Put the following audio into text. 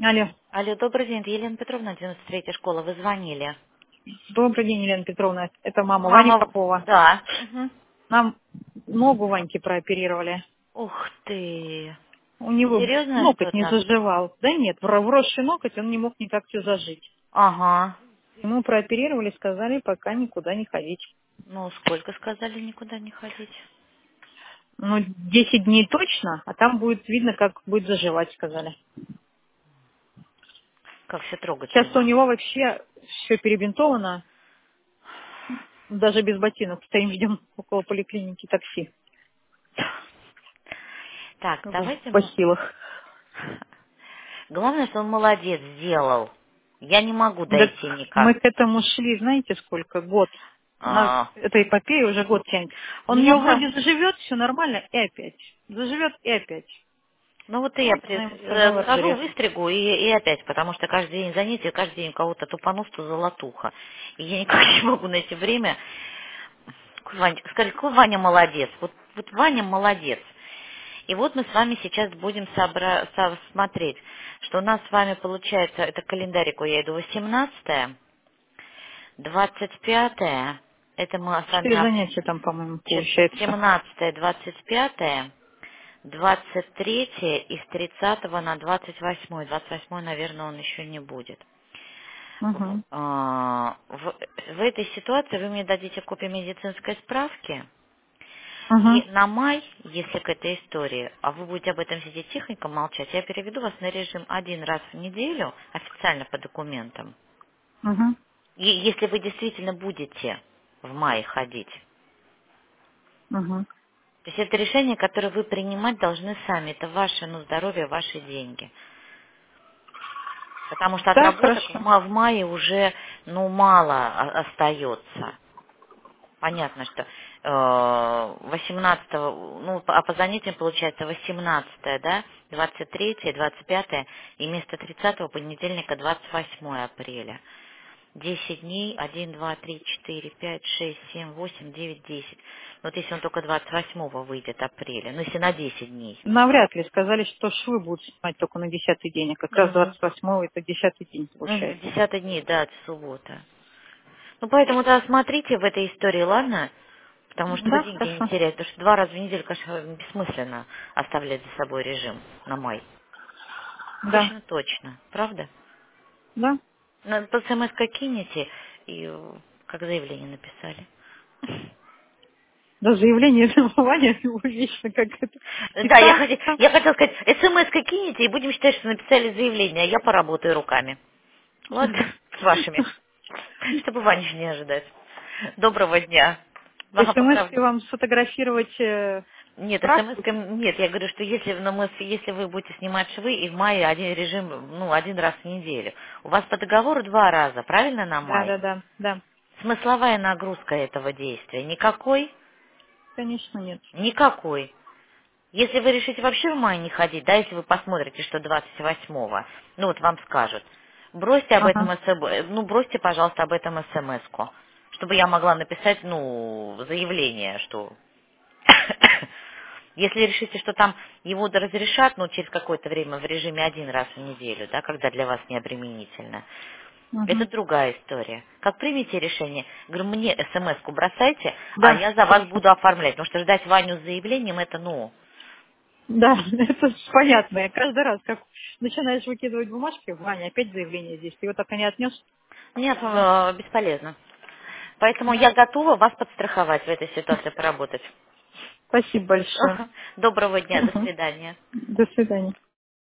Алло. Алло, добрый день. Это Елена Петровна, 93-я школа. Вы звонили. Добрый день, Елена Петровна. Это мама Вани Мама, Попова. да. Мгм. Нам ногу Ваньки прооперировали. Ух ты. У него Серьезно ноготь не что-то? заживал. Да нет, вросший ноготь, он не мог никак все зажить. Ага. Ему прооперировали, сказали, пока никуда не ходить. Ну, сколько сказали никуда не ходить? Ну, 10 дней точно, а там будет видно, как будет заживать, сказали. Как все Сейчас у трогательно. него вообще все перебинтовано, даже без ботинок. Стоим, ждем около поликлиники такси. Так, В давайте мы... бахилах. Главное, что он молодец сделал. Я не могу Так дойти мы никак. к этому шли, знаете, сколько? Год. У нас А, эта эпопея уже год тянет. Он у Меня него про... вроде заживет, все нормально, и опять. Заживет, и опять. Ну вот и я Ну, знаем, это новый схожу, разрез. выстригу и опять, потому что каждый день занятия, каждый день у кого-то тупанув, то золотуха. И я никак не могу найти время. Скажи, какой Ваня молодец. Вот Ваня молодец. И вот мы с вами сейчас будем смотреть, что у нас с вами получается, это календарику я иду 18-е, 25-е, это мы с вами 4 занятия там, по-моему, получается. 17-е, 25-е, 23-е и с 30 на 28-й. 28-й, наверное, он еще не будет. Угу. В этой ситуации вы мне дадите копию медицинской справки, Угу. и на май, если к этой истории, а вы будете об этом сидеть тихонько молчать, я переведу вас на режим один раз в неделю, официально по документам. Угу. И если вы действительно будете в мае ходить. Угу. То есть это решение, которое вы принимать должны сами. Это ваше, здоровье, ваши деньги. Потому что Да, отработок хорошо. в мае уже, мало остается. Понятно, что 18, а по занятиям получается 18, да, 23, 25 и вместо 30 понедельника 28 апреля. 10 дней, 1, 2, 3, 4, 5, 6, 7, 8, 9, 10. Вот если он только 28 выйдет апреля, если на 10 дней. Навряд ли. Сказали, что швы будут снимать только на 10-й день, а как раз Угу. 28-го это 10-й день Угу, получается. 10 дней, да, это суббота. Поэтому тогда смотрите в этой истории, ладно? Потому что вы Да, деньги не хорошо. теряете. Потому что 2 раза в неделю, конечно, бессмысленно оставлять за собой режим на май. Да. Точно, точно. Правда? Да. По СМС кинете и как заявление написали. Да, заявление это Ваня его вечно как это. И Да, я, там, хоте- там. я хотела сказать, СМС кинете и будем считать, что написали заявление, а я поработаю руками. Ладно? С вашими. Чтобы Ванечку не ожидать. Доброго дня. Ага, СМС поправ- вам сфотографировать Нет, смс справку? нет, я говорю, что если вы будете снимать швы, и в мае один режим, один раз в неделю. У вас по договору 2 раза, правильно, на Да, май? да, да, да. Смысловая нагрузка этого действия? Никакой? Конечно, нет. Никакой. Если вы решите вообще в мае не ходить, да, если вы посмотрите, что 28-го, вам скажут, бросьте об этом, Ага. бросьте, пожалуйста, об этом смс-ку, чтобы я могла написать, заявление, что если решите, что там его разрешат, через какое-то время в режиме один раз в неделю, да, когда для вас не обременительно, это Угу. другая история. Как примете решение, говорю, мне смс-ку бросайте, а Да, я за вас хорошо. буду оформлять, потому что ждать Ваню с заявлением, это, Да, это понятно. Я каждый раз, как начинаешь выкидывать бумажки, Ваня, опять заявление здесь. Ты его так и не отнес? нет, бесполезно. Поэтому я готова вас подстраховать в этой ситуации, поработать. Спасибо большое. Доброго дня, до Мгм. свидания. До свидания.